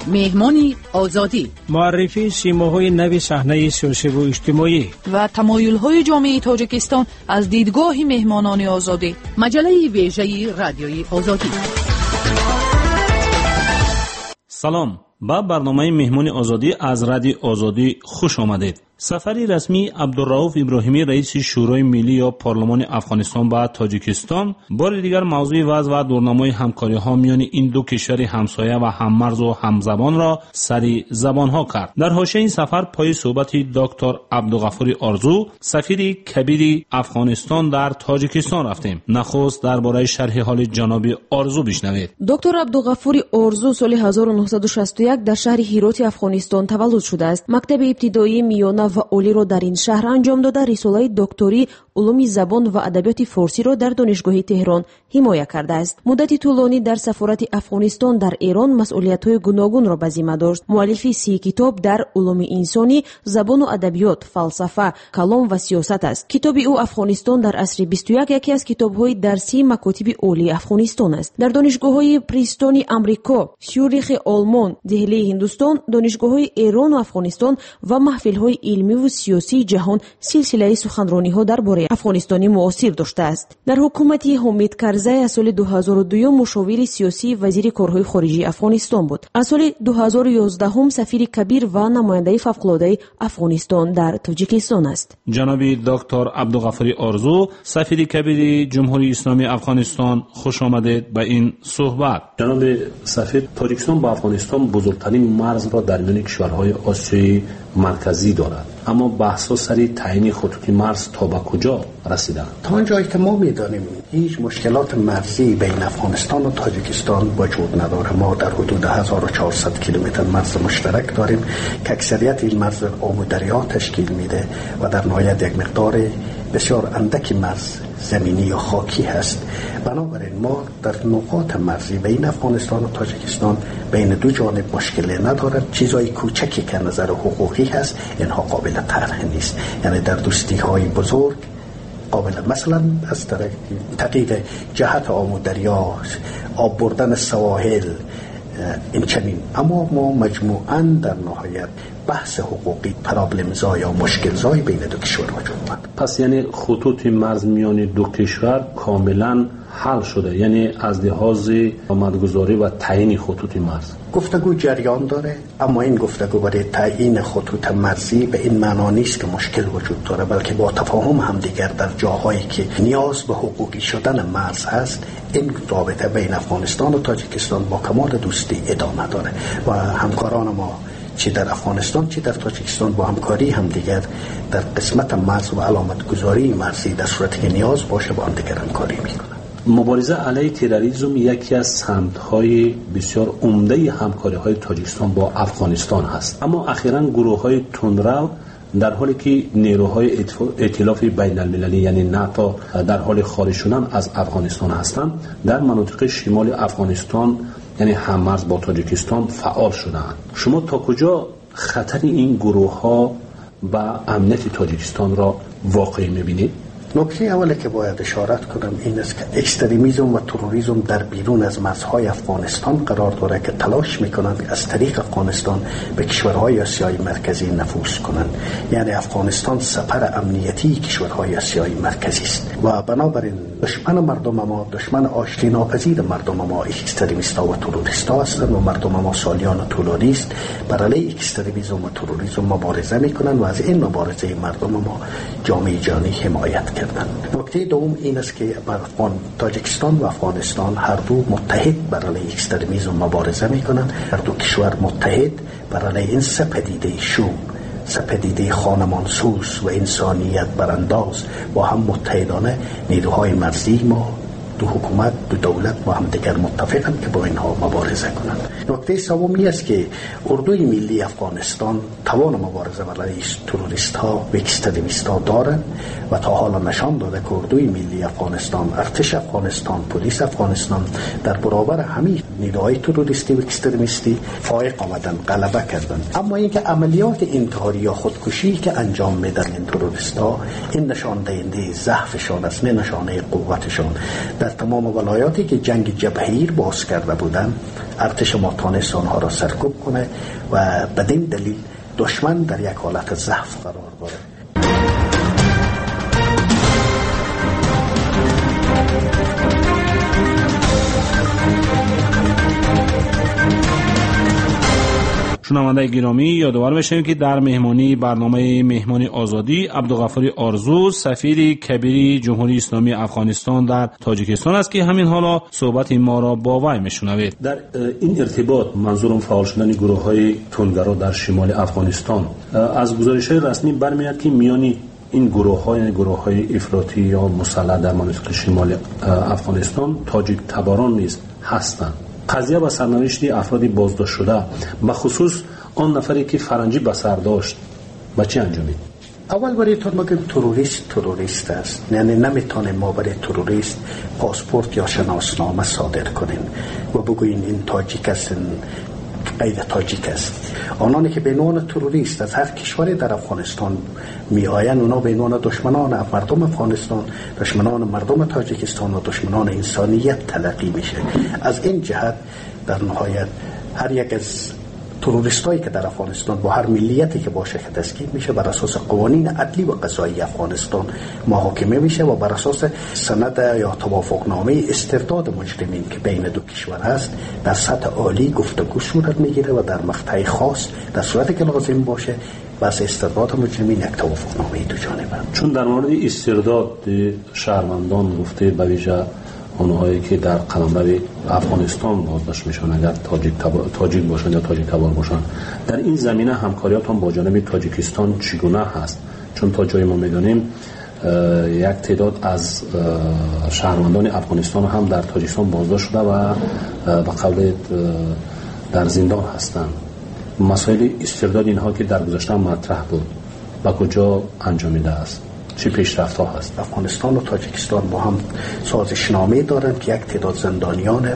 مهمانی آزادی، معرفی سیماهای نوی صحنه سیاسی و اجتماعی و تمایل‌های جامعه تاجیکستان از دیدگاه مهمانان آزادی. مجله ویژه رادیوی آزادی. سلام، با برنامه مهمانی آزادی از رادیو آزادی خوش آمدید. سفری رسمی عبدالرؤوف ابراهیمی رئیس شورای ملی یا پارلمان افغانستان به تاجیکستان بار دیگر موضوع وضع و دورنمای همکاری‌ها میان این دو کشور همسایه و هممرز و همزبان را سری زبان‌ها کرد. در حاشیه این سفر پای صحبت دکتر عبدالغفور آرزو، سفیر کبیر افغانستان در تاجیکستان رفتیم. نخست درباره شرح حال جناب آرزو بشنوید. دکتر عبدالغفور آرزو سال 1961 در شهر هیروت افغانستان تولد شده است. مکتب ابتدایی، میانه و عالی را در این شهر انجام داده. رساله دکتری علوم زبان و ادبیات فارسی را در دانشگاه تهران حمایت کرده است. مدت طولانی در سفارت افغانستان در ایران مسئولیت‌های گوناگون را به ذمه داشت. مؤلف 30 کتاب در علوم انسانی، زبان و ادبیات، فلسفه، کلام و سیاست است. کتاب او افغانستان در عصر 21 یکی از کتاب‌های درسی مکاتب عالی افغانستان است. در دانشگاه‌های پرینستون آمریکا، سیوریخ آلمان، دهلی هندوستان، دانشگاه‌های ایران و افغانستان و محفل‌های علمی و سیاسی جهان سلسله سخنرانی‌ها درباره افغانستان معاصر داشته است. در حکومت حامد کرزی از سال 2002 مشاور سیاسی وزیر کارهای خارجی افغانستان بود. از سال 2011 هم سفیر کبیر و نماینده فوق‌العاده افغانستان در تاجیکستان است. جناب دکتر عبدالغفور آرزو، سفیر کبیر جمهوری اسلامی افغانستان، خوش آمدید به این صحبت. جناب سفیر، تاجیکستان با افغانستان بزرگترین مرز را در میان کشورهای آسیای مرکزی دارد، اما بحث‌ها سر تعیین خطوط مرز تا به کجا رسیدند؟ تا آنجایی که ما می‌دانیم هیچ مشکلات مرزی بین افغانستان و تاجیکستان وجود نداره. ما در حدود 1400 کیلومتر مرز مشترک داریم که اکثریت این مرز آب و دریا تشکیل میده و در نهایت یک مقدار بسیار اندکی مرز زمینی یا خاکی هست. بنابراین ما در نقاط مرزی بین افغانستان و تاجیکستان بین دو جانب مشکلی ندارد. چیزای کوچکی که نظر حقوقی هست اینها قابل طرح نیست. یعنی در دوستی های بزرگ قابل، مثلا از طرف تغییر جهت آب و دریا، آب بردن سواحل، این چنین. اما ما مجموعاً در نهایت بحث حقوقی پرابلم زای یا مشکل زای بین دو کشور وجود دارد. پس یعنی خطوط مرز میان دو کشور کاملا حل شده، یعنی از لحاظ آمدگذاری و تعیین خطوط مرز گفتگو جریان داره، اما این گفتگو برای تعیین خطوط مرزی به این معنا نیست که مشکل وجود داره، بلکه با تفاهم هم دیگر در جاهایی که نیاز به حقوقی شدن مرز هست این رابطه بین افغانستان و تاجیکستان با کمال دوستی ادامه داره و همکاران ما چه در افغانستان چه در تاجیکستان با همکاری هم دیگر در قسمت مرز و علامت گذاری مرزی در صورتی که نیاز باشه با هم دیگر همکاری میکنن. مبارزه علیه تروریسم یکی از سمت‌های بسیار عمده همکاری‌های تاجیکستان با افغانستان هست، اما اخیراً گروه‌های تندرو در حالی که نیروهای ائتلاف بین‌المللی یعنی ناتو در حال خارج شدن از افغانستان هستند، در مناطق شمال افغانستان یعنی هممرز با تاجیکستان فعال شدند. شما تا کجا خطر این گروه‌ها و امنیت تاجیکستان را واقعی می‌بینید؟ نکته اولی که باید اشارت کنم این است که اکستریمیسم و تروریسم در بیرون از مرزهای افغانستان قرار داره که تلاش میکنند از طریق افغانستان به کشورهای آسیای مرکزی نفوذ کنند. یعنی افغانستان سپر امنیتی کشورهای آسیای مرکزی است و بنابراین دشمن مردم ما، دشمن آشتی ناپذیر مردم ما اکستریمیست‌ها و تروریست‌ها هستند و مردم ما سالیان طولانی است بر علیه اکستریمیسم و تروریسم مبارزه میکنند و از این مبارزه مردم ما جامعه جهانی حمایت کردند. نکته دوم این است که تاجیکستان و افغانستان هر دو متحد بر علیه اکستریمیسم مبارزه میکنند. هر دو کشور متحد بر علیه این سه پدیده شوم، سه پدیده خانمانسوز و انسانیت برانداز با هم متحدانه نیروهای مرزی ما، دو حکومت، دو دولت با هم دیگر متفقند که با اینها مبارزه کنند. نکته سومی است که اردوی ملی افغانستان توان مبارزه علیه تروریست‌ها و اکستریمیست‌ها دارد و تا حالا نشان داده که اردوی ملی افغانستان، ارتش افغانستان، پلیس افغانستان در برابر همین نیروهای تروریستی و اکستریمیستی فائق آمدن، غلبه کردند. اما اینکه عملیات انتحاری یا خودکشی که انجام میدن این تروریست‌ها این نشان دهنده ضعفشان است، نه نشانه قوتشان. در تمام ولایاتی که جنگ جبهه‌ای باز کرده بودند ارتش ما تانست آنها را سرکوب کنه و بدین دلیل دشمن در یک حالت ضعف قرار داره. شنونده گرامی، یادآور بشیم که در مهمانی برنامه مهمانی آزادی عبدالغفار آرزو سفیر کبیر جمهوری اسلامی افغانستان در تاجیکستان است که همین حالا صحبت ما را با وی میشنوید. در این ارتباط منظورم فعال شدن گروه‌های تندگرا در شمال افغانستان. از گزارش‌های رسمی برمیاد که میانی این گروه‌های افراطی یا مسلح در مناطق شمال افغانستان تاجیک تباران نیز هستند. قضیه با سرنوشت افرادی بازداشت شده به خصوص آن نفری که فرنگی به سر داشت به چه انجامید؟ اول برای تو بگم تروریست است، یعنی نمیتونیم ما برای تروریست پاسپورت یا شناسنامه صادر کنیم و بگوییم این تاجیک است، غیر تاجیک است. آنانی که به عنوان تروریست از هر کشوری در افغانستان می آیند اونا به عنوان دشمنان مردم افغانستان، دشمنان مردم تاجیکستان و دشمنان انسانیت تلقی میشه. از این جهت در نهایت هر یک از تروریستایی که در افغانستان با هر ملیتی که باشه که دستگیر میشه بر اساس قوانین عدلی و قضایی افغانستان محاکمه میشه و بر اساس سند یا توافقنامه استرداد مجرمین که بین دو کشور هست در سطح عالی گفتگو صورت میگیره و در مقطع خاص در صورتی که لازم باشه بس استرداد مجرمین یک توافقنامه دو جانبه. چون در مورد استرداد شهروندان گفته به ویژه اونهایی که در قلمرو افغانستان بازداشت میشن اگر تاجیک باشند یا تاجیک تبار باشند، در این زمینه همکاریاتون با جانب تاجیکستان چگونه هست؟ چون تا جایی ما میدونیم یک تعداد از شهروندان افغانستان هم در تاجیکستان بازداشت شده و به قول در زندان هستند. مسائل استرداد اینها که در گذشته مطرح بود به کجا انجامیده است؟ چه پیشرفت ها هست؟ افغانستان و تاجیکستان با هم سازشنامه دارند که یک تعداد زندانیان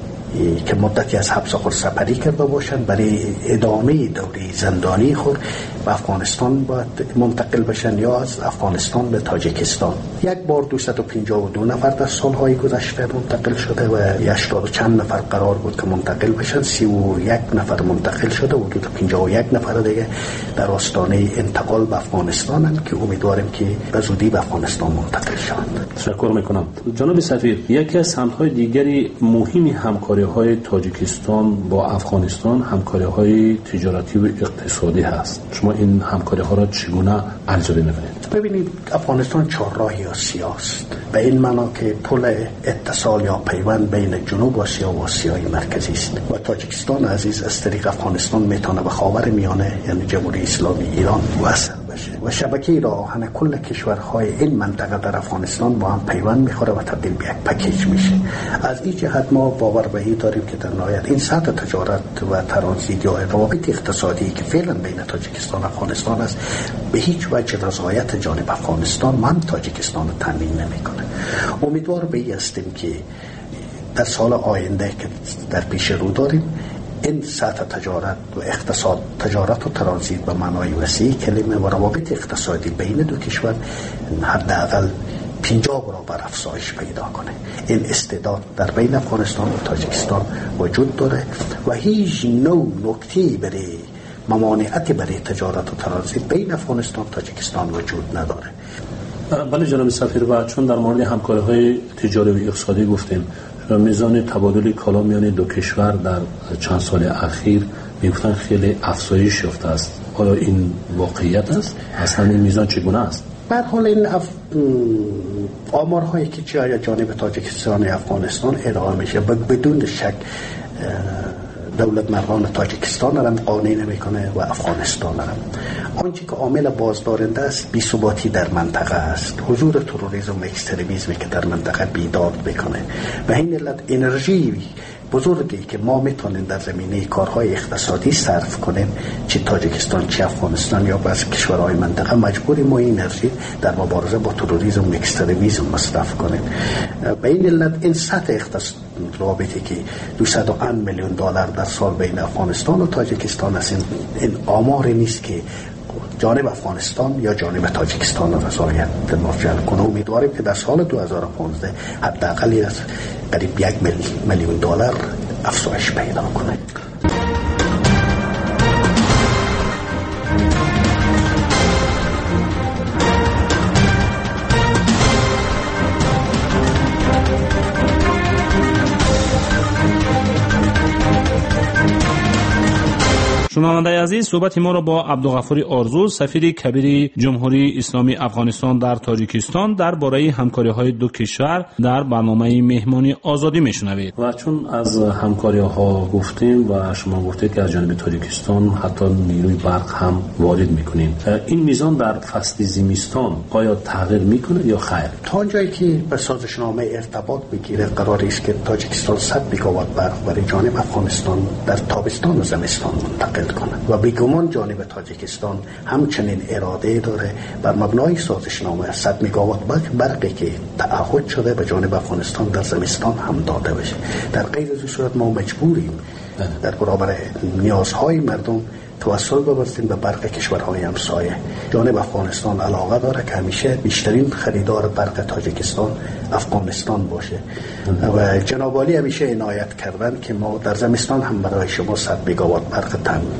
که مدتی از حبس خود سپری کرده باشند برای ادامه دوره زندانی خود به افغانستان باید منتقل بشن یا از افغانستان به تاجیکستان. یک بار 252 نفر در سالهای گذشته منتقل شده و 80 چند نفر قرار بود که منتقل بشن، 31 نفر منتقل شده و 51 نفر دیگه در آستانه انتقال به افغانستان هستند که امیدواریم که به زودی به افغانستان منتقل شوند. تشکر میکنم. جناب سفیر، یکی از سمت‌های دیگری مهمی همکاری‌های تاجیکستان با افغانستان همکاری‌های تجارتی و اقتصادی هست. شما این همکاری‌ها را چگونه ارزیابی می‌کنید؟ ببینید، افغانستان چهارراهی آسیا است، به این معنا که پل اتصال یا پیوند بین جنوب آسیا و آسیای مرکزی است و تاجیکستان عزیز از طریق افغانستان میتونه به خاورمیانه یعنی جمهوری اسلامی ایران وصل بشه و شبکه راه آهن کل کشورهای این منطقه در افغانستان با هم پیوند میخوره و تبدیل به یک پکیج میشه. از این جهت ما باور به این داریم که در نهایت این سطح تجارت و ترانزیت یا روابط اقتصادی که فعلا بین تاجیکستان و افغانستان است به هیچ وجه رضایت جانب افغانستان من تاجیکستان رو تامین نمیکنه. امیدوار به این هستیم که در سال آینده که در پیش رو داریم این سطح تجارت و اقتصاد، تجارت و ترانزیت به معنای وسیع کلمه و روابط اقتصادی بین دو کشور حداقل 50 برابر افزایش پیدا کنه. این استعداد در بین افغانستان و تاجیکستان وجود داره و هیچ نوع نکته‌ای برای ممانعتی برای تجارت و ترانزیت بین افغانستان و تاجیکستان وجود نداره. بله جناب سفیر، و چون در مورد همکاری‌های تجاری و اقتصادی گفتیم، میزان تبادل کالا میان دو کشور در چند سال اخیر میگفتن خیلی افزایش یافته است. آیا این واقعیت است؟ اصلا این میزان چگونه است؟ به هر حال این آمارهایی که جانب تاجیکستان و افغانستان ارائه میشه بدون شک دولت مردان تاجیکستان هم قانع نمیکنه و افغانستان هم. آنچه که عامل بازدارنده است بی‌ثباتی در منطقه است، حضور تروریسم و اکستریمیسمی که در منطقه بیداد میکنه و این علت انرژی بزرگی که ما میتونیم در زمینه کارهای اقتصادی صرف کنیم، چه تاجیکستان چه افغانستان یا بعضی کشورهای منطقه، مجبوریم ما این انرژی در مبارزه با تروریسم و اکستریمیسم مصرف کنیم. به این علت این سطح رابطه که 201 میلیون دلار در سال بین افغانستان و تاجیکستان است، این آماری نیست که جانب افغانستان یا جانب تاجیکستان رضایت جلب کنه. امیدواریم که در سال 2015 حداقل قریب 1 میلیون دلار افزایش پیدا کنه. شنوندگان عزیز، صحبت ما را با عبدالغفور آرزو، سفیر کبیر جمهوری اسلامی افغانستان در تاجیکستان درباره همکاری‌های دو کشور در برنامه مهمانی آزادی میشنوید. و چون از همکاری‌ها گفتیم و شما گفتید که از جانب تاجیکستان حتی نیروی برق هم وارد می‌کنیم، این میزان در فصل زمستان آیا تغییر می‌کنه یا خیر؟ تا جایی که به سازشنامه ارتباط بگیره قرار است که تاجیکستان 100 مگاوات برق برای جانب افغانستان در تابستان و زمستان منتقل کنه و بیگمان جانب تاجیکستان همچنین اراده داره بر مبنای سازشنامه 100 مگاوات برقی که تعهد شده به جانب افغانستان در زمستان هم داده بشه. در غیر از این صورت ما مجبوریم در برابر نیازهای مردم توسل ببریم به برق کشورهای همسایه. جانب افغانستان علاقه داره که همیشه بیشترین خریدار برق تاجیکستان افغانستان باشه و جناب عالی همیشه عنایت کردن که ما در زمستان هم برای شما 100 مگاوات برق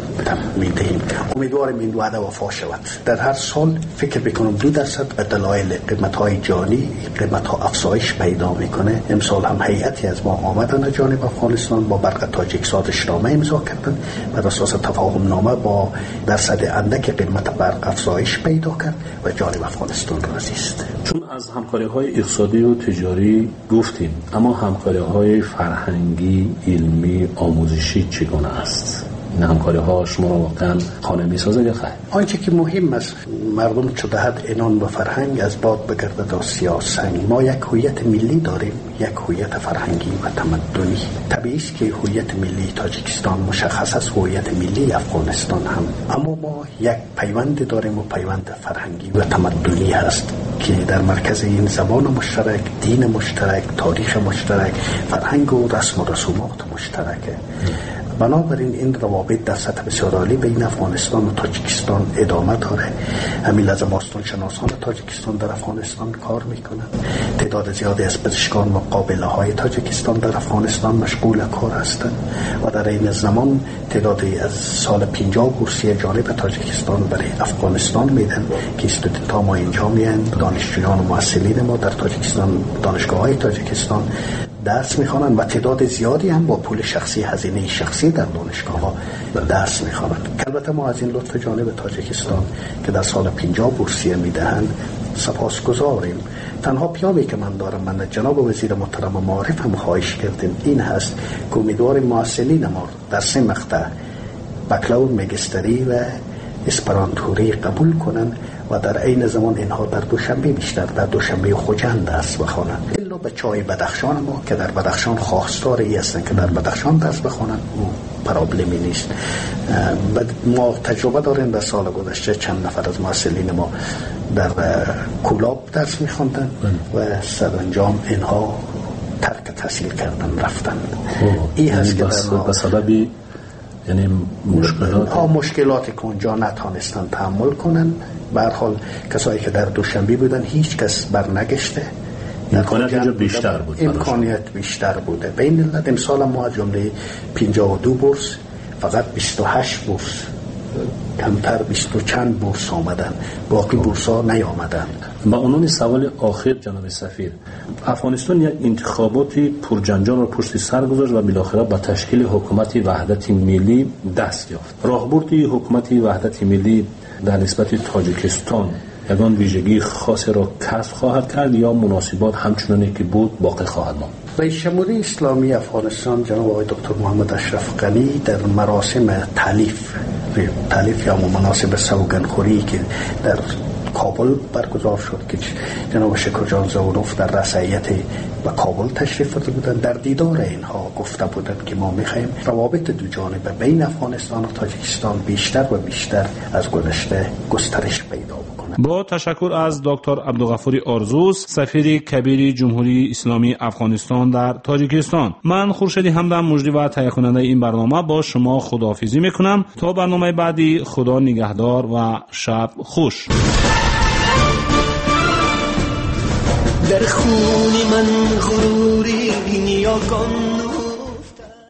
میدهیم. امیدوارم این وعده وفا شود. در هر سال فکر بکنم 2% به دلایل قیمت‌های جانی قیمت‌ها افزایش پیدا میکنه. امسال هم هیئتی از ما آمدن جانب افغانستان با برق تاجیک سازشنامه امضا کردن بر اساس تفاهم نامه با درصد اندک قیمت برق افزایش پیدا کرد و جانب افغانستان راضی است. چون از همکاری‌های اقتصادی و تجاری گفتیم، اما همکاری‌های فرهنگی، علمی، آموزشی چگونه است؟ این همکاری‌ها شما را واقعا قانع می‌سازد یا خیر؟ آنچه که مهم است مردم چو دهد عنان و فرهنگ از باد بگرده تا سیاه سنگ. ما یک هویت ملی داریم، یک هویت فرهنگی و تمدنی. طبیعی است که هویت ملی تاجیکستان مشخص است، هویت ملی افغانستان هم، اما ما یک پیوند داریم و پیوند فرهنگی و تمدنی هست که در مرکز این زبان مشترک، دین مشترک، تاریخ مشترک، فرهنگ و رسم و رسومات مشترکه. بنابراین این روابط در سطح بسیار عالی بین افغانستان و تاجیکستان ادامه داره. همین لحظه باستان شناسان تاجیکستان در افغانستان کار میکنند. تعداد زیادی از پزشکان و قابله‌های تاجیکستان در افغانستان مشغول کار هستند و در این زمان تعدادی از سال 50 بورسیه جانب تاجیکستان برای افغانستان میدن که استودنت‌ها ما اینجا میان. دانشجویان و محصلین ما در تاجیکستان دانشگاه‌های تاجیکستان درس میخوانن و تعداد زیادی هم با پول شخصی، هزینه شخصی در دانشگاه‌ها درس میخوانن. البته ما از این لطف جانب تاجیکستان که در سال 50 بورسیه میدهند سپاسگزاریم. تنها پیامی که من دارم، من جناب وزیر محترم معارف هم خواهش کردیم، این هست که امیدواریم محصلین ما در 3 مقطع بکالور، مگستری و اسپرانتوری قبول کنن و در عین زمان اینها در دوشنبه بیشتر در دوشنبه خوجند درس بخوانند. الا بچه‌های بدخشان ما که در بدخشان خواستار ای هستن که در بدخشان درس بخوانند او پرابلمی نیست. ما تجربه داریم در سال گذشته چند نفر از محصلین ما در کولاب درس می‌خواندن و سرانجام اینها ترک تحصیل کردن رفتن. این هست که به سببی یعنی مشکلات که اونجا نتانستن تحمل کنن. به هر حال کسایی که در دوشنبه بودن هیچ کس برنگشته. امکانیت بیشتر بود. امکانیت بیشتر بوده. به این علت امسال ما از جمله 52 بورس فقط 28 بورس، کمتر 20 و چند بورس آمدن، باقی بورس ها نیامدن. با عنوان سوال آخر جناب سفیر، افغانستان یک انتخاباتی پرجنجال را پشت سر گذاشت و بالاخره به تشکیل حکومت وحدت ملی دست یافت. راهبرد حکومت وحدت ملی در نسبت تاجیکستان یگان ویژگی خاصی را کسب خواهد کرد یا مناسبات همچنانی که بود باقی خواهد ماند؟ رئیس جمهوری اسلامی افغانستان جناب آقای دکتر محمد اشرف غنی در مراسم تالیف یا مناسب سوگندخوری که در کابل برگزار شد که جناب شکرجان زاروف در رسایت به کابل تشریف فرده بودند، در دیدار اینها گفته بودند که ما می‌خوایم روابط دو جانبه بین افغانستان و تاجیکستان بیشتر و بیشتر از گذشته گسترش پیدا بکنه. با تشکر از دکتر عبدالغفور آرزو، سفیر کبیر جمهوری اسلامی افغانستان در تاجیکستان. من خورشیدی همدم مجری و تهیه کننده این برنامه با شما خداحافظی میکنم تا برنامه بعدی. خدا نگهدار و شب خوش. در خون من غروری نیاکان